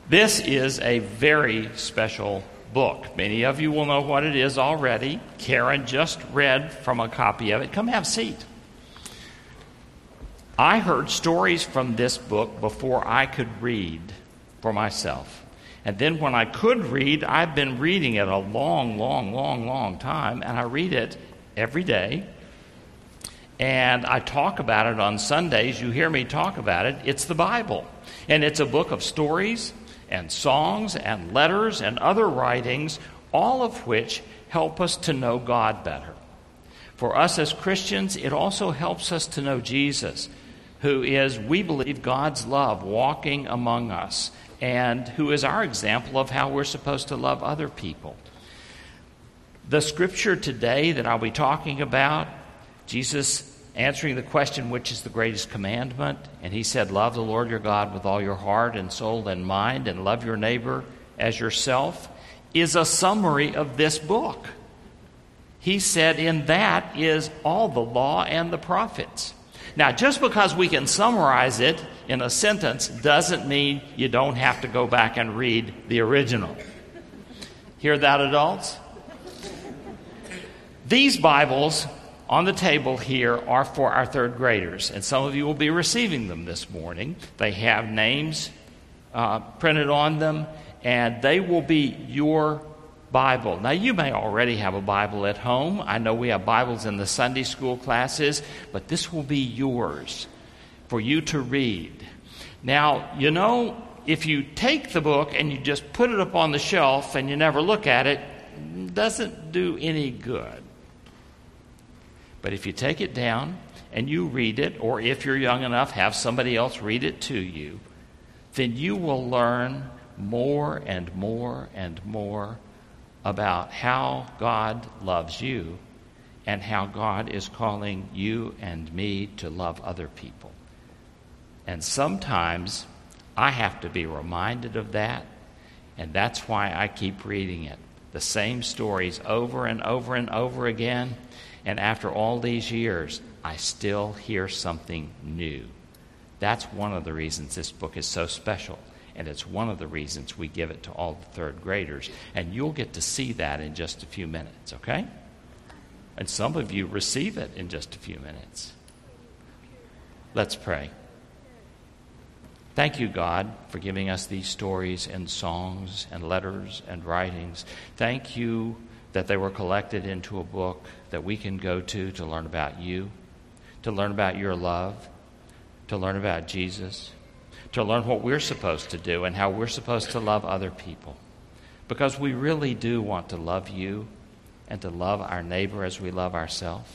This is a very special book. Many of you will know what it is already. Karen just read from a copy of it. Come have a seat. I heard stories from this book before I could read for myself. And then when I could read, I've been reading it a long time, and I read it every day. And I talk about it on Sundays. You hear me talk about it. It's the Bible. And it's a book of stories and songs and letters and other writings, all of which help us to know God better. For us as Christians, it also helps us to know Jesus, who is, we believe, God's love walking among us, and who is our example of how we're supposed to love other people. The scripture today that I'll be talking about, Jesus answering the question, which is the greatest commandment? And he said, love the Lord your God with all your heart and soul and mind, and love your neighbor as yourself, is a summary of this book. He said in that is all the law and the prophets. Now, just because we can summarize it in a sentence doesn't mean you don't have to go back and read the original. Hear that, adults? These Bibles on the table here are for our third graders, and some of you will be receiving them this morning. They have names printed on them, and they will be your Bible. Now, you may already have a Bible at home. I know we have Bibles in the Sunday school classes, but this will be yours for you to read. Now, you know, if you take the book and you just put it up on the shelf and you never look at it, it doesn't do any good. But if you take it down and you read it, or if you're young enough, have somebody else read it to you, then you will learn more and more and more about how God loves you and how God is calling you and me to love other people. And sometimes I have to be reminded of that, and that's why I keep reading it. The same stories over and over and over again. And after all these years, I still hear something new. That's one of the reasons this book is so special. And it's one of the reasons we give it to all the third graders. And you'll get to see that in just a few minutes, okay? And some of you receive it in just a few minutes. Let's pray. Thank you, God, for giving us these stories and songs and letters and writings. Thank you that they were collected into a book that we can go to learn about you, to learn about your love, to learn about Jesus, to learn what we're supposed to do and how we're supposed to love other people. Because we really do want to love you and to love our neighbor as we love ourselves.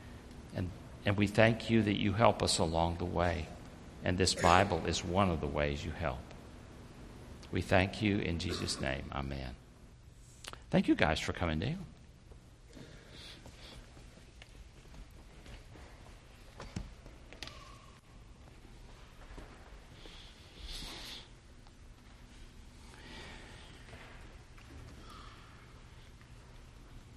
And we thank you that you help us along the way. And this Bible is one of the ways you help. We thank you in Jesus' name. Amen. Thank you guys for coming down.